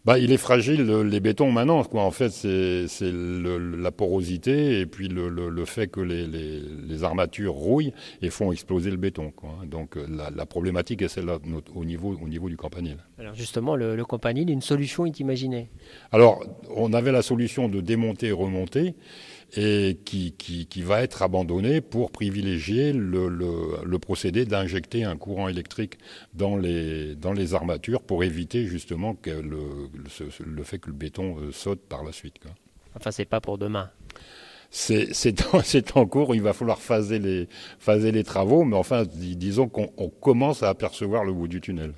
Il est fragile, les bétons maintenant, quoi. En fait, c'est la porosité et puis le fait que les armatures rouillent et font exploser le béton, quoi. Donc la problématique est celle-là au niveau du campanile. Alors justement, le campanile, une solution est imaginée. Alors, on avait la solution de démonter et remonter, et qui va être abandonnée pour privilégier le procédé d'injecter un courant électrique dans les armatures pour éviter justement que le fait que le béton saute par la suite, quoi. Enfin, c'est pas pour demain. C'est en cours, il va falloir phaser les travaux, mais enfin, disons qu'on commence à apercevoir le bout du tunnel.